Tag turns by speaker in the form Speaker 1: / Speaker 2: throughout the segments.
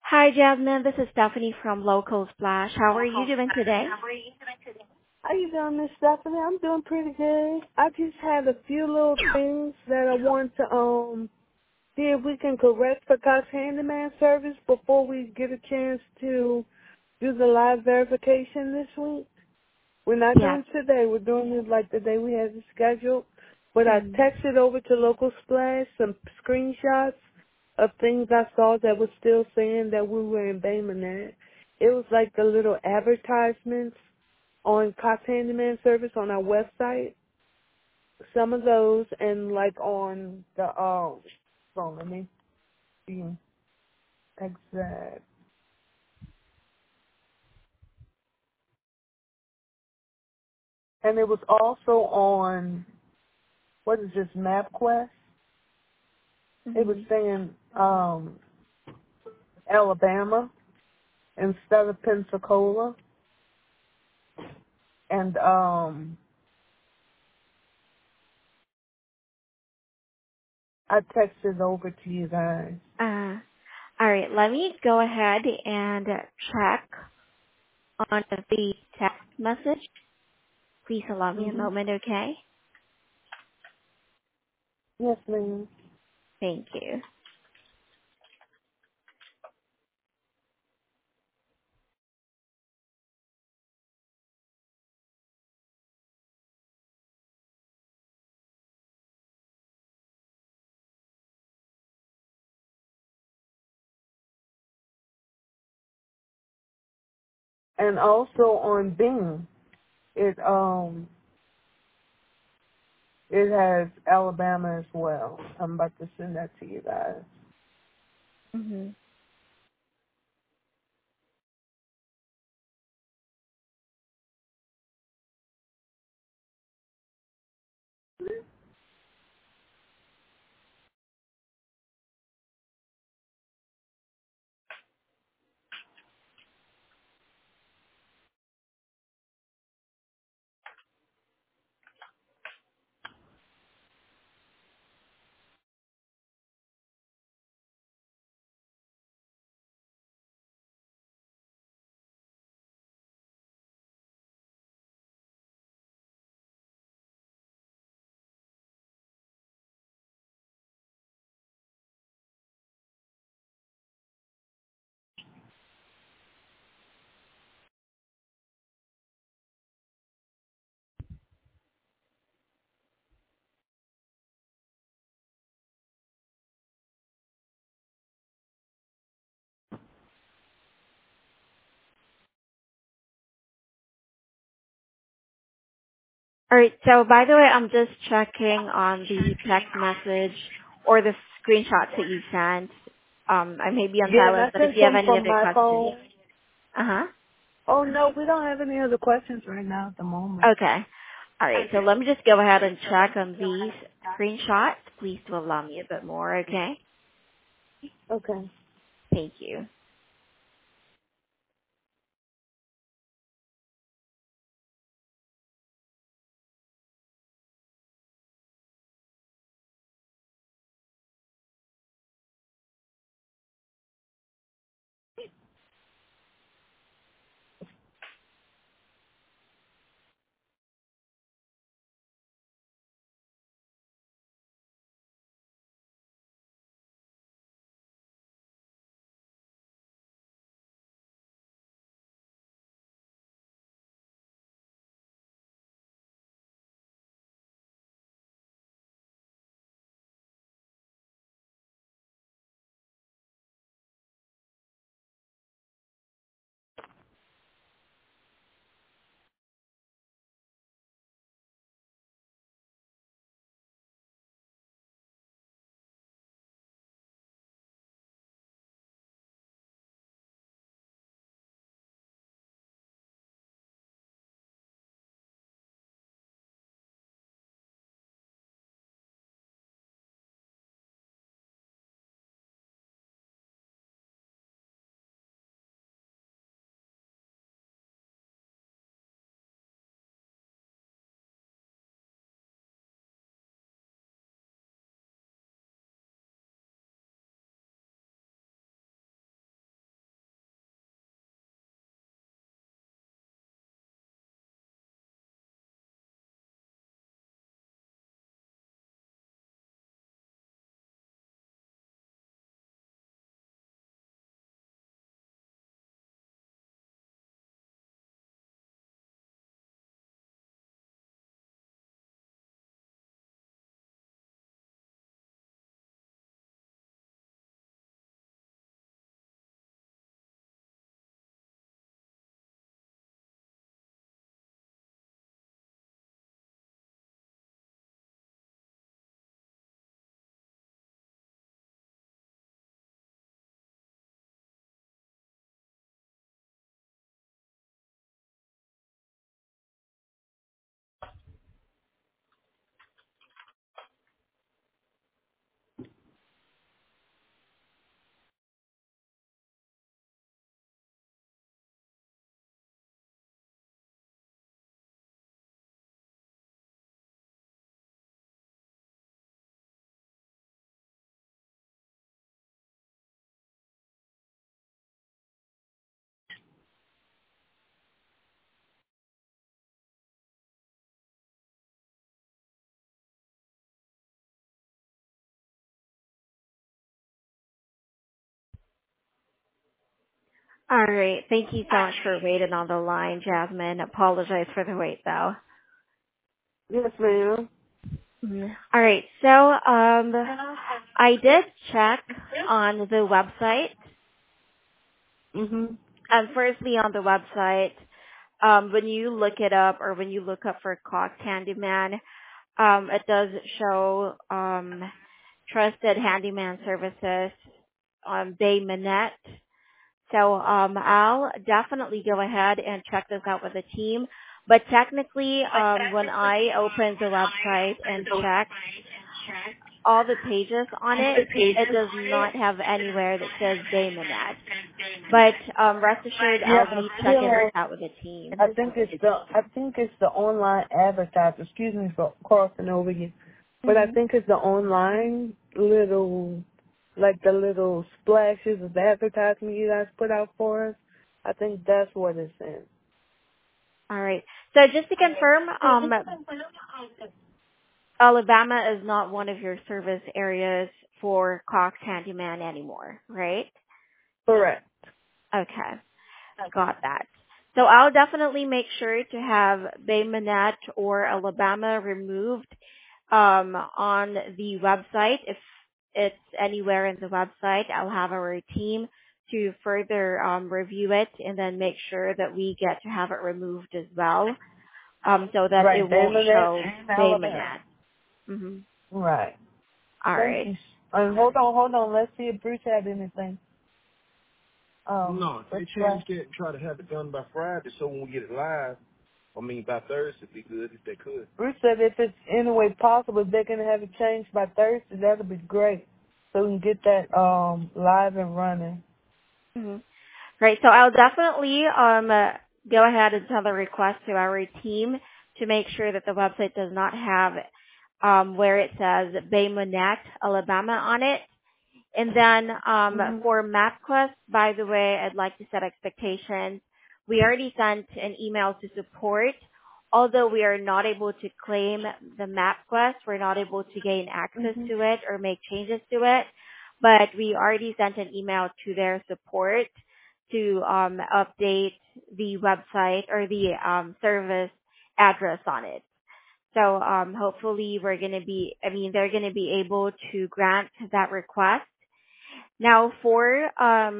Speaker 1: Hi, Jasmine. This is Stephanie from Local Splash. How are you doing today?
Speaker 2: How you doing, Miss Stephanie? I'm doing pretty good. I just had a few little things that I want to see if we can correct for Cox Handyman service before we get a chance to do the live verification this week. We're not
Speaker 1: Yes.
Speaker 2: doing it today. We're doing it like the day we had it scheduled. But I
Speaker 1: Mm.
Speaker 2: texted over to Local Splash some screenshots of things I saw that was still saying that we were in Bay Minette. It was like the little advertisements on Cox Handyman service on our website. Some of those and like on the let me see exact. And it was also on what is this, MapQuest? It was
Speaker 1: Mm-hmm.
Speaker 2: saying Alabama instead of Pensacola. And I texted over to you guys.
Speaker 1: All right. Let me go ahead and check on the text message. Please allow me a
Speaker 2: Mhm.
Speaker 1: moment, okay?
Speaker 2: Yes, ma'am.
Speaker 1: Thank you.
Speaker 2: And also on Bing, it it has Alabama as well. I'm about to send that to you guys.
Speaker 1: Mm-hmm. All right. So, by the way, I'm just checking on the text message or the screenshots that you sent. I may be on
Speaker 2: Yeah, and
Speaker 1: silence,
Speaker 2: I
Speaker 1: but if
Speaker 2: sent
Speaker 1: you have
Speaker 2: some
Speaker 1: any
Speaker 2: from
Speaker 1: other
Speaker 2: my
Speaker 1: questions.
Speaker 2: phone.
Speaker 1: Uh-huh.
Speaker 2: Oh no, we don't have any other questions right now at the moment.
Speaker 1: Okay. All right. So let me just go ahead and check on these screenshots. Please do allow me a bit more, okay?
Speaker 2: Okay.
Speaker 1: Thank you. All right. Thank you so much for waiting on the line, Jasmine. Apologize for the wait, though.
Speaker 2: Yes, ma'am.
Speaker 1: All right. So, I did check on the website.
Speaker 2: Mhm.
Speaker 1: Firstly, on the website, when you look it up or when you look up for Cox Handyman, it does show trusted handyman services on Bay Minette. So I'll definitely go ahead and check this out with the team. But technically, when I open the website and check all the pages on it, it does not have anywhere that says Bay Minette. But rest assured,
Speaker 2: Yeah,
Speaker 1: I'll be
Speaker 2: I
Speaker 1: checking this
Speaker 2: feel.
Speaker 1: out with the team.
Speaker 2: I think it's the online advertiser. Excuse me for crossing over you, but I
Speaker 1: Hmm.
Speaker 2: think it's the online little, like the little splashes of advertisement you guys put out for us. I think that's what it's in.
Speaker 1: All right. So just to confirm, Alabama is not one of your service areas for Cox Handyman anymore, right?
Speaker 2: Correct.
Speaker 1: Okay, got that. So I'll definitely make sure to have Bay Minette or Alabama removed on the website. If it's anywhere in the website, I'll have our team to further review it and then make sure that we get to have it removed as well, so that it
Speaker 2: Right,
Speaker 1: won't
Speaker 2: Bangladesh
Speaker 1: show
Speaker 2: and
Speaker 1: Bay
Speaker 2: Alabama.
Speaker 1: Minette. Mm-hmm.
Speaker 2: Right.
Speaker 1: All
Speaker 2: Thank
Speaker 1: right.
Speaker 2: you. Hold on. Let's see if Bruce had anything.
Speaker 3: No, if they change that and try to have it done by Friday, so when we get it live, by Thursday, it'd be good if they could.
Speaker 2: Bruce said if it's any way possible, if they can have it changed by Thursday, that'll be great. So we can get that live and running.
Speaker 1: Mm-hmm. Right. So I'll definitely go ahead and send a request to our team to make sure that the website does not have where it says Bay Minette, Alabama on it. And then
Speaker 2: Mhm.
Speaker 1: for MapQuest, by the way, I'd like to set expectations. We already sent an email to support. Although we are not able to claim the MapQuest, we're not able to gain access
Speaker 2: Mhm.
Speaker 1: to it or make changes to it. But we already sent an email to their support to update the website or the service address on it. So hopefully they're gonna be able to grant that request. Now for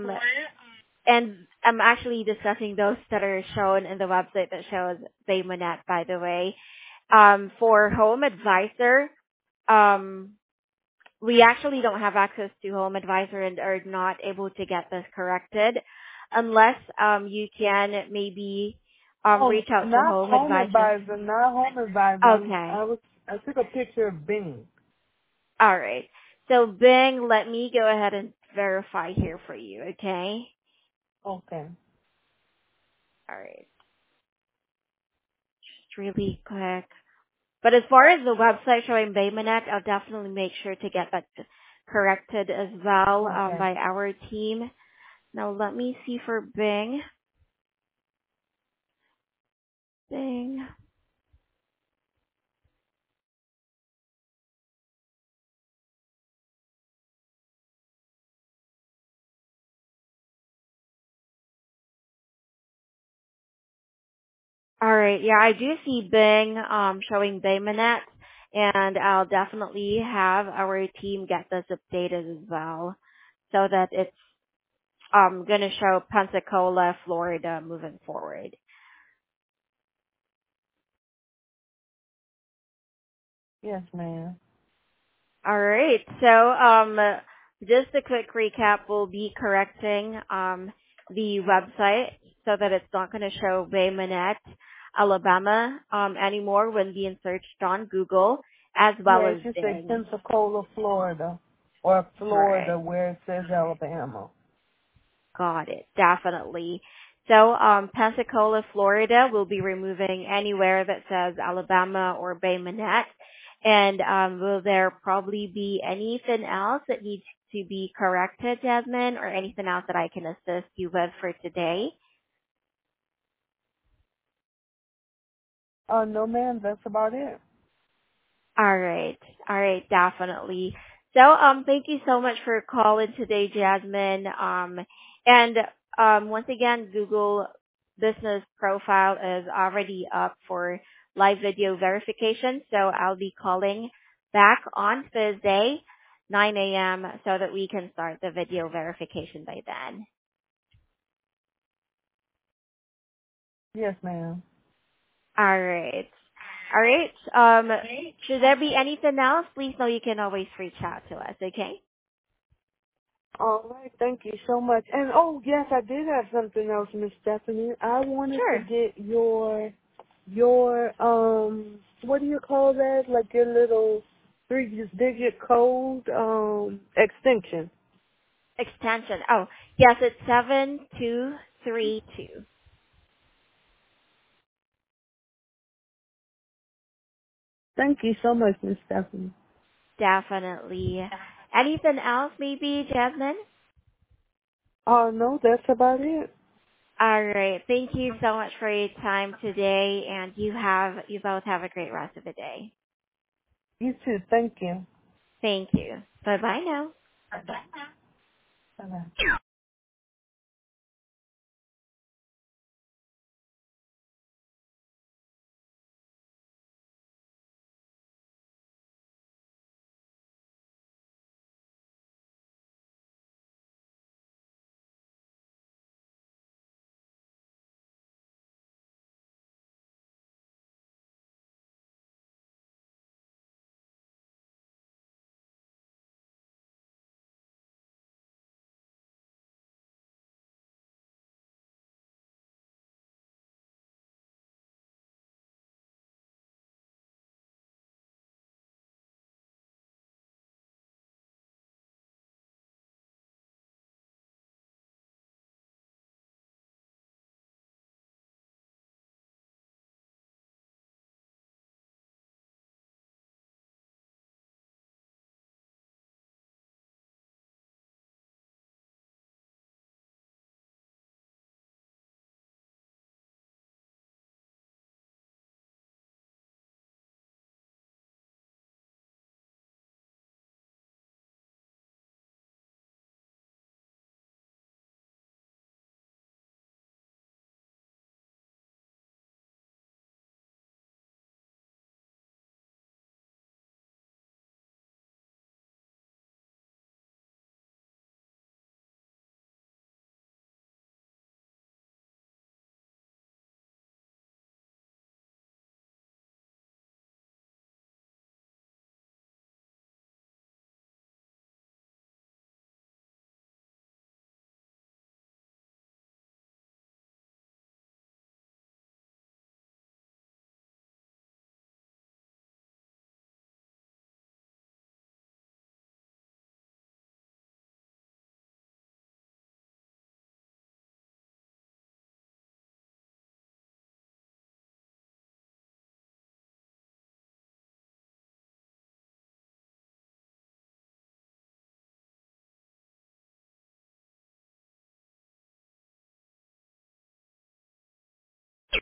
Speaker 1: and I'm actually discussing those that are shown in the website that shows Baymonet, by the way. For Home Advisor, um, we actually don't have access to Home Advisor and are not able to get this corrected unless you can maybe
Speaker 2: Oh,
Speaker 1: reach out to
Speaker 2: not
Speaker 1: Home
Speaker 2: home
Speaker 1: Advisor.
Speaker 2: advisor, not home advisor.
Speaker 1: Okay.
Speaker 2: I took a picture of Bing.
Speaker 1: All right. So Bing, let me go ahead and verify here for you, okay?
Speaker 2: Okay.
Speaker 1: All right. Just really quick. But as far as the website showing Baymanet, I'll definitely make sure to get that corrected as well
Speaker 2: Okay.
Speaker 1: by our team. Now let me see for Bing. Bing. All right, yeah, I do see Bing showing Baymanet, and I'll definitely have our team get this updated as well, so that it's gonna show Pensacola, Florida, moving forward.
Speaker 2: Yes, ma'am.
Speaker 1: All right. So, just a quick recap. We'll be correcting the website so that it's not going to show Bay Minette, Alabama anymore when being searched on Google, as well
Speaker 2: Yeah, it
Speaker 1: as
Speaker 2: should say
Speaker 1: Bing.
Speaker 2: Pensacola, Florida, or
Speaker 1: Right.
Speaker 2: Florida where it says Alabama.
Speaker 1: Got it. Definitely. So, Pensacola, Florida will be removing anywhere that says Alabama or Bay Minette. And will there probably be anything else that needs to be corrected, Jasmine, or anything else that I can assist you with for today?
Speaker 2: No, ma'am. That's about it.
Speaker 1: All right. All right, definitely. So, thank you so much for calling today, Jasmine. And once again, Google business profile is already up for live video verification. So I'll be calling back on Thursday, 9 a.m. so that we can start the video verification by then.
Speaker 2: Yes, ma'am.
Speaker 1: All right. All right. Should there be anything else, please know you can always reach out to us, okay?
Speaker 2: All right, thank you so much. And oh yes, I did have something else, Miss Stephanie. I wanted to
Speaker 1: Sure.
Speaker 2: get your what do you call that? Like your little 3-digit code extension.
Speaker 1: Extension. Oh, yes, it's 7232.
Speaker 2: Thank you so much, Miss Stephanie.
Speaker 1: Definitely. Anything else, maybe, Jasmine?
Speaker 2: Oh no, that's about it.
Speaker 1: All right. Thank you so much for your time today, and you both have a great rest of the day.
Speaker 2: You too. Thank you.
Speaker 1: Thank you. Bye bye now.
Speaker 2: Bye bye.